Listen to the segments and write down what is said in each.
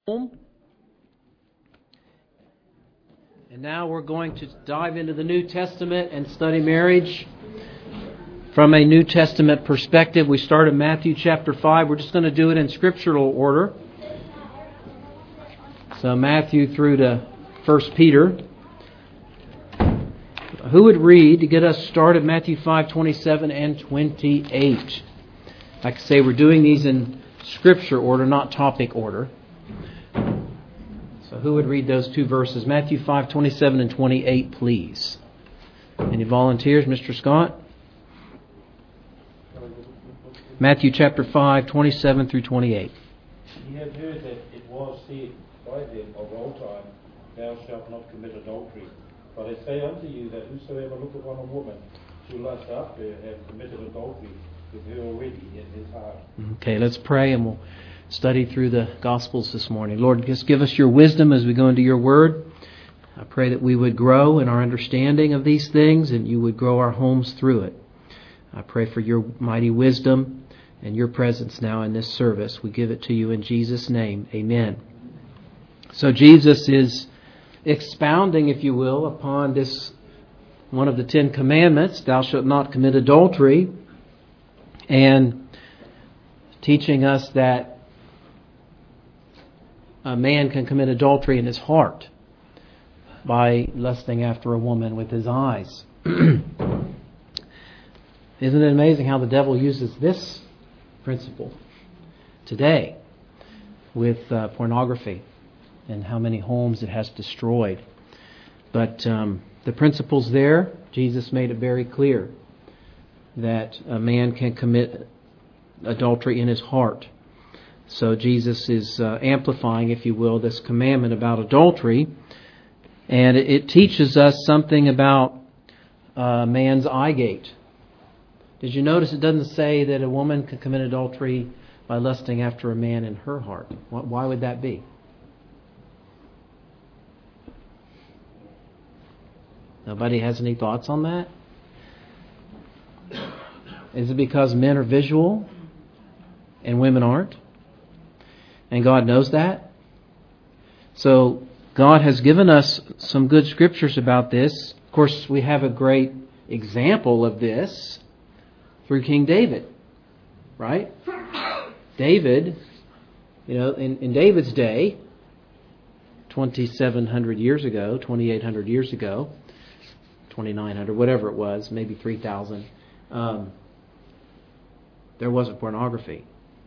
And now we're going to dive into the New Testament and study marriage from a New Testament perspective. We start in Matthew chapter 5. We're just going to do it in scriptural order. So Matthew through to 1 Peter. Who would read to get us started? Matthew 5, 27 and 28. Like I say, we're doing these in scripture order, not topic order. So who would read those two verses? Matthew 5, 27 and 28, please. Any volunteers? Mr. Scott? Matthew chapter 5, 27 through 28. Ye have heard that it was said by them of old time, Thou shalt not commit adultery. But I say unto you that whosoever looketh on a woman to lust after her hath committed adultery with her already in his heart. Okay, let's pray and we'll study through the Gospels this morning. Lord, just give us your wisdom as we go into your word. I pray that we would grow in our understanding of these things and you would grow our homes through it. I pray for your mighty wisdom and your presence now in this service. We give it to you in Jesus' name. Amen. So Jesus is expounding, if you will, upon this one of the 10 commandments, thou shalt not commit adultery, and teaching us that a man can commit adultery in his heart by lusting after a woman with his eyes. Isn't it amazing how the devil uses this principle today with pornography and how many homes it has destroyed? But the principle's there. Jesus made it very clear that a man can commit adultery in his heart. So Jesus is amplifying, if you will, this commandment about adultery. And it teaches us something about man's eye gate. Did you notice it doesn't say that a woman can commit adultery by lusting after a man in her heart? Why would that be? Nobody has any thoughts on that? Is it because men are visual and women aren't? And God knows that? So God has given us some good scriptures about this. Of course, we have a great example of this through King David, right? David, in David's day, 2,700 years ago, 2,800 years ago, 2,900, whatever it was, maybe 3,000, there wasn't pornography.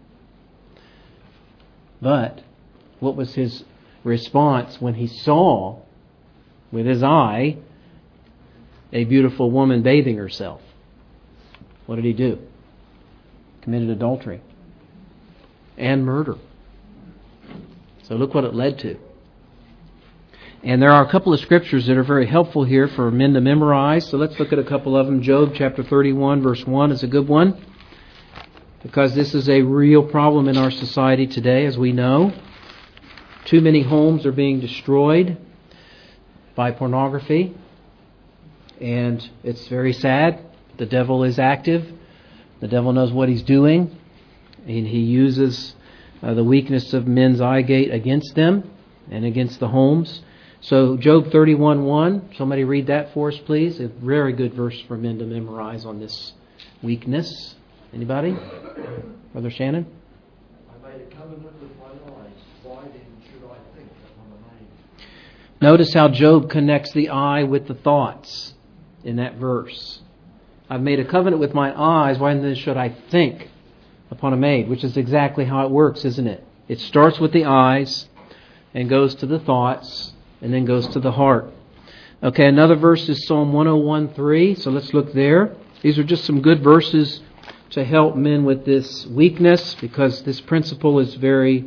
But what was his response when he saw with his eye a beautiful woman bathing herself? What did he do? Committed adultery and murder. So look what it led to. And there are a couple of scriptures that are very helpful here for men to memorize. So let's look at a couple of them. Job chapter 31 verse 1 is a good one, because this is a real problem in our society today, as we know. Too many homes are being destroyed by pornography, and it's very sad. The devil is active. The devil knows what he's doing, and he uses the weakness of men's eye gate against them and against the homes. So Job 31:1, somebody read that for us, please. A very good verse for men to memorize on this weakness. Anybody? Brother Shannon? I made a covenant with my eyes. Why then should I think upon a maid? Notice how Job connects the eye with the thoughts in that verse. I've made a covenant with my eyes. Why then should I think upon a maid? Which is exactly how it works, isn't it? It starts with the eyes and goes to the thoughts and then goes to the heart. Okay, another verse is Psalm 101:3. So let's look there. These are just some good verses to help men with this weakness, because this principle is very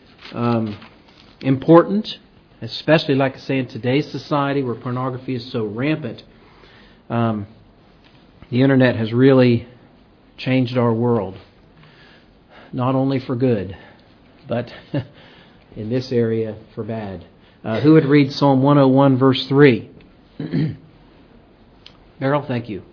important, especially, like I say, in today's society where pornography is so rampant. The internet has really changed our world, not only for good, but in this area for bad. Who would read Psalm 101 verse 3? Beryl, thank you.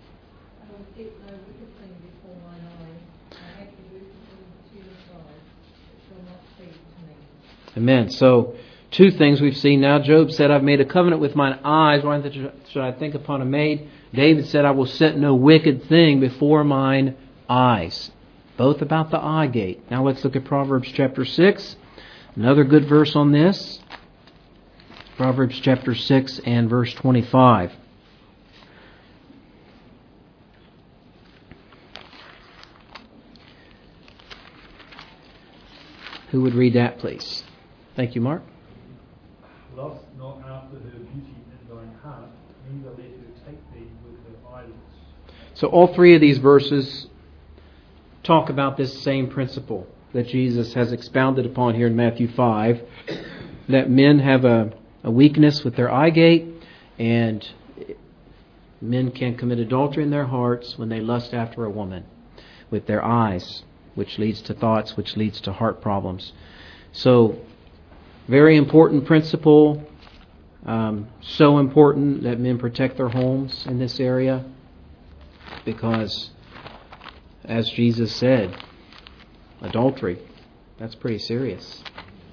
Amen. So, two things we've seen now. Job said, I've made a covenant with mine eyes. Why should I think upon a maid? David said, I will set no wicked thing before mine eyes. Both about the eye gate. Now let's look at Proverbs chapter 6. Another good verse on this. Proverbs chapter 6 and verse 25. Who would read that, please? Thank you, Mark. Lust not after her beauty in thine heart, neither let her take thee with her eyelids. So all three of these verses talk about this same principle that Jesus has expounded upon here in Matthew 5, that men have a weakness with their eye gate, and men can commit adultery in their hearts when they lust after a woman with their eyes, which leads to thoughts, which leads to heart problems. So, very important principle. So important that men protect their homes in this area, because, as Jesus said, adultery, that's pretty serious.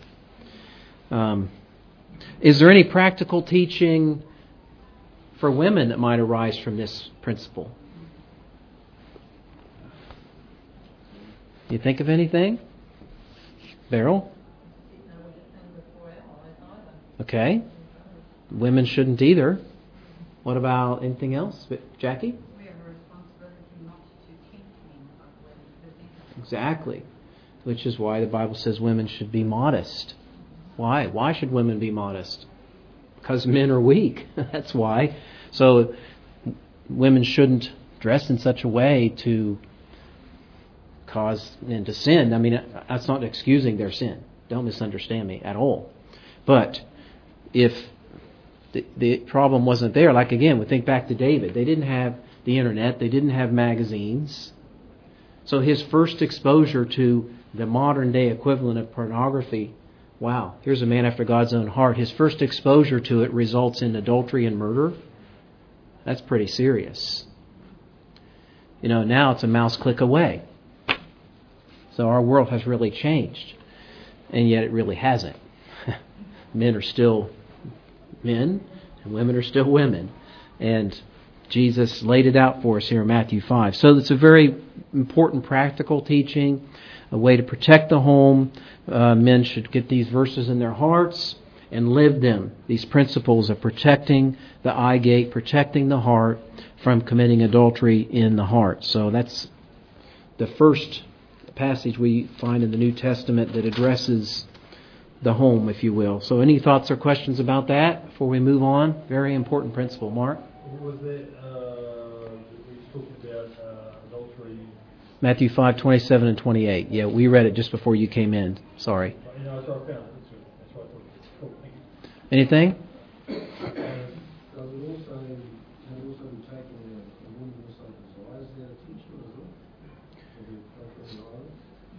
Is there any practical teaching for women that might arise from this principle? You think of anything? Beryl? Okay. Women shouldn't either. What about anything else? Jackie? We have a responsibility not to tempt men of women's business. Exactly. Which is why the Bible says women should be modest. Why? Why should women be modest? Because men are weak. That's why. So women shouldn't dress in such a way to cause men to sin. I mean, that's not excusing their sin. Don't misunderstand me at all. But if the problem wasn't there, like again, we think back to David. They didn't have the internet. They didn't have magazines. So his first exposure to the modern day equivalent of pornography, wow, here's a man after God's own heart. His first exposure to it results in adultery and murder. That's pretty serious. You know, now it's a mouse click away. So our world has really changed. And yet it really hasn't. Men are still men, and women are still women. And Jesus laid it out for us here in Matthew 5. So it's a very important practical teaching, a way to protect the home. Men should get these verses in their hearts and live them. These principles of protecting the eye gate, protecting the heart from committing adultery in the heart. So that's the first passage we find in the New Testament that addresses the home, if you will. So any thoughts or questions about that before we move on? Very important principle. Mark? What was that we talked about adultery? Matthew 5:27 and 28. Yeah, we read it just before you came in. Sorry. You know, that's what I found. That's what I thought. Cool, thank you. Anything? Does it also be taking a woman also desires their teacher as well? Or the appropriate knowledge?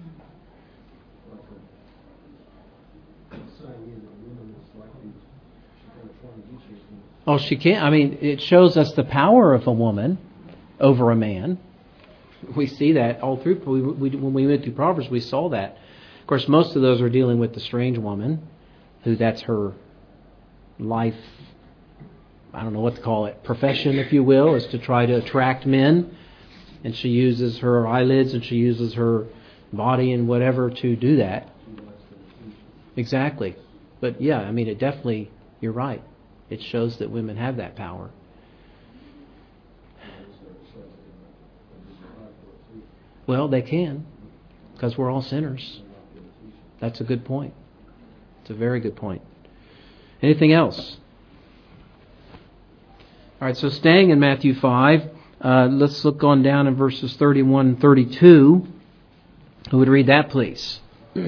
Like saying here that a woman is likely she's going to try and get you. Oh, she can't. I mean, it shows us the power of a woman over a man. We see that all through. When we went through Proverbs, we saw that. Of course, most of those are dealing with the strange woman, who that's her life, I don't know what to call it, profession, if you will, is to try to attract men. And she uses her eyelids and she uses her body and whatever to do that. Exactly. But yeah, I mean, it definitely, you're right. It shows that women have that power. Well, they can, because we're all sinners. That's a good point. It's a very good point. Anything else? All right, so staying in Matthew 5, let's look on down in verses 31 and 32. Who would read that, please?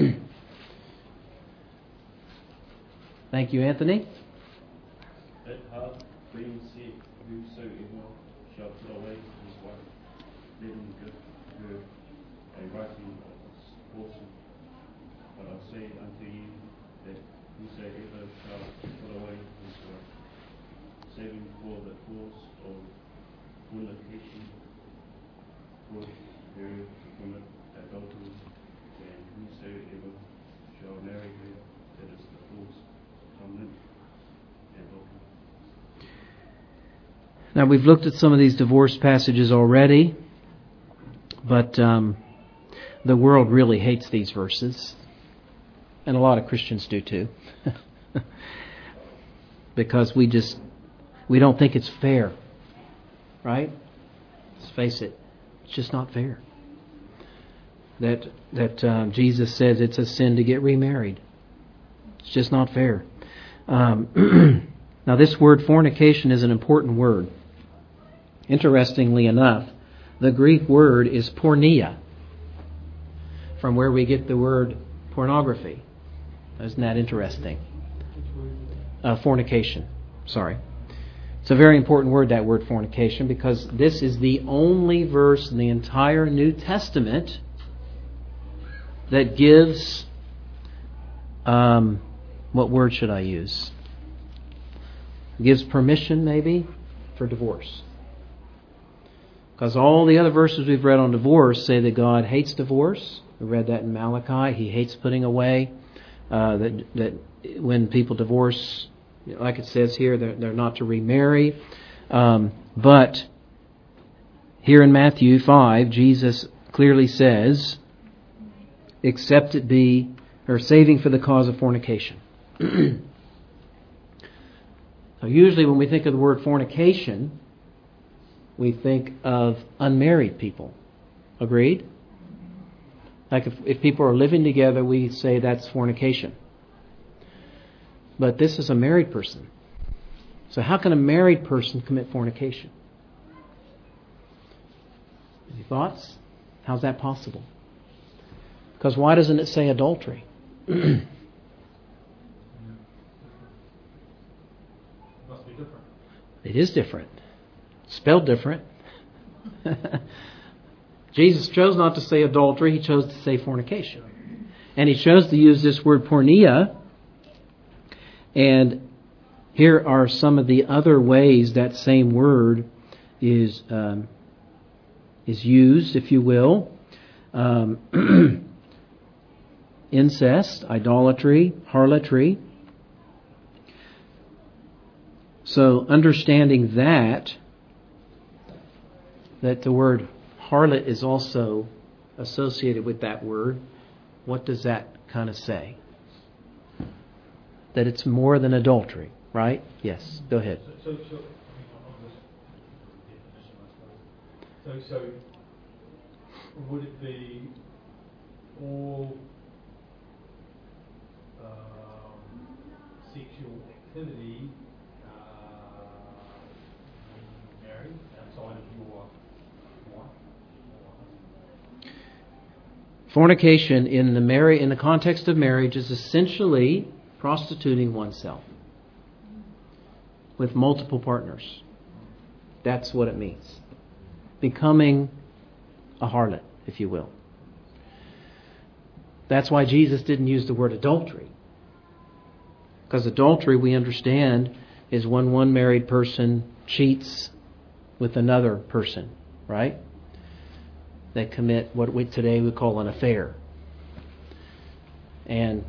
Thank you, Anthony. It hath been said, whosoever shall put away his wife, let him give her a writing of his portion. But I say unto you that whosoever shall put away his wife, saving for the cause of fornication, for her to commit adultery, and whosoever shall marry her that Now, we've looked at some of these divorce passages already, but the world really hates these verses, and a lot of Christians do too, because we don't think it's fair, right? Let's face it, it's just not fair. That Jesus says it's a sin to get remarried. It's just not fair. Now, this word fornication is an important word. Interestingly enough, the Greek word is porneia, from where we get the word pornography. Isn't that interesting? Fornication. Sorry. It's a very important word, that word fornication, because this is the only verse in the entire New Testament that gives, what word should I use? Gives permission, maybe, for divorce. Because all the other verses we've read on divorce say that God hates divorce. We read that in Malachi. He hates putting away. That when people divorce, like it says here, they're not to remarry. But here in Matthew 5, Jesus clearly says, except it be, or saving for the cause of fornication. So usually when we think of the word fornication, we think of unmarried people. Agreed? Like if people are living together, we say that's fornication. But this is a married person. So how can a married person commit fornication? Any thoughts? How's that possible? Because why doesn't it say adultery? Must be different. It is different. Spelled different. Jesus chose not to say adultery, he chose to say fornication. And he chose to use this word porneia. And here are some of the other ways that same word is used, if you will. Incest, idolatry, harlotry. So understanding that the word harlot is also associated with that word, what does that kind of say? That it's more than adultery, right? Yes, go ahead. So on this definition, I suppose. So would it be all sexual activity when you're married outside of your wife? Fornication in the context of marriage is essentially prostituting oneself with multiple partners. That's what it means. Becoming a harlot, if you will. That's why Jesus didn't use the word adultery. Because adultery, we understand, is when one married person cheats with another person, right? They commit what we today would call an affair. And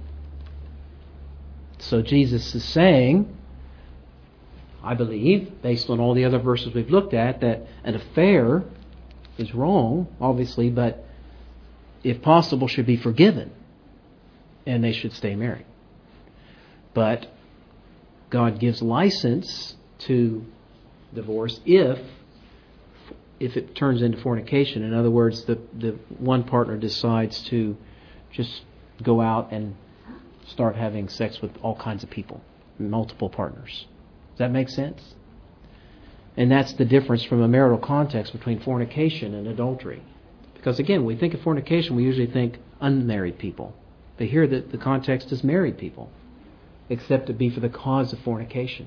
so Jesus is saying, I believe, based on all the other verses we've looked at, that an affair is wrong, obviously, but if possible should be forgiven. And they should stay married. But God gives license to divorce if it turns into fornication. In other words, the one partner decides to just go out and start having sex with all kinds of people, multiple partners. Does that make sense? And that's the difference from a marital context between fornication and adultery. Because again, when we think of fornication, we usually think unmarried people. But here the context is married people, except it be for the cause of fornication.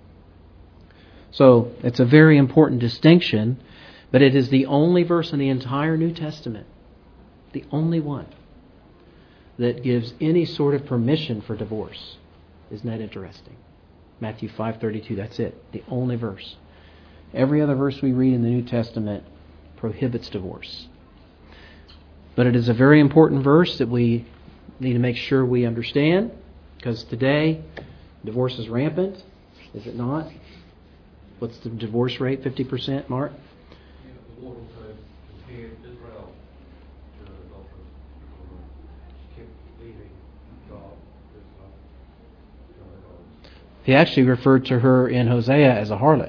So it's a very important distinction, but it is the only verse in the entire New Testament, the only one, that gives any sort of permission for divorce. Isn't that interesting? Matthew 5:32, that's it. The only verse. Every other verse we read in the New Testament prohibits divorce. But it is a very important verse that we need to make sure we understand, because today divorce is rampant, is it not? What's the divorce rate? 50%, Mark? The Lord also compared Israel to an adulteress because she kept leaving God, to other gods. He actually referred to her in Hosea as a harlot.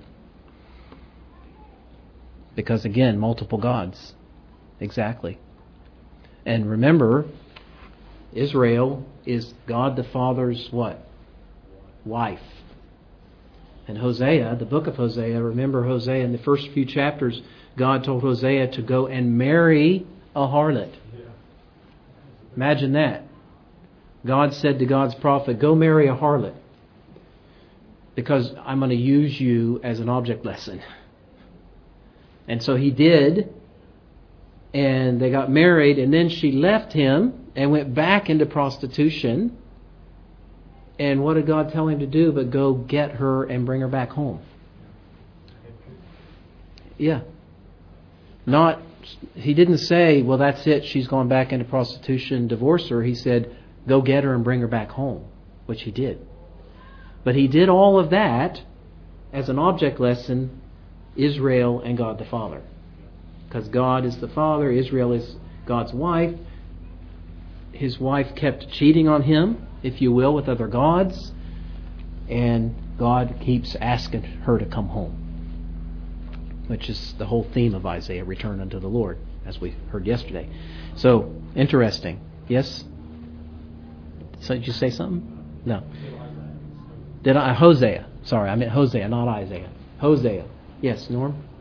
Because again, multiple gods. Exactly. And remember, Israel is God the Father's what? Wife. And Hosea, the book of Hosea, remember Hosea in the first few chapters, God told Hosea to go and marry a harlot. Imagine that. God said to God's prophet, go marry a harlot. Because I'm going to use you as an object lesson. And so he did. And they got married. And then she left him and went back into prostitution. And what did God tell him to do but go get her and bring her back home? Yeah. He didn't say, well, that's it, she's gone back into prostitution, divorce her. He said, go get her and bring her back home, which he did. But he did all of that as an object lesson, Israel and God the Father. Because God is the Father, Israel is God's wife. His wife kept cheating on him, if you will, with other gods. And God keeps asking her to come home. Which is the whole theme of Isaiah, return unto the Lord, as we heard yesterday. So, interesting. Yes? So, did you say something? No. Hosea. Sorry, I meant Hosea, not Isaiah. Hosea. Yes, Norm?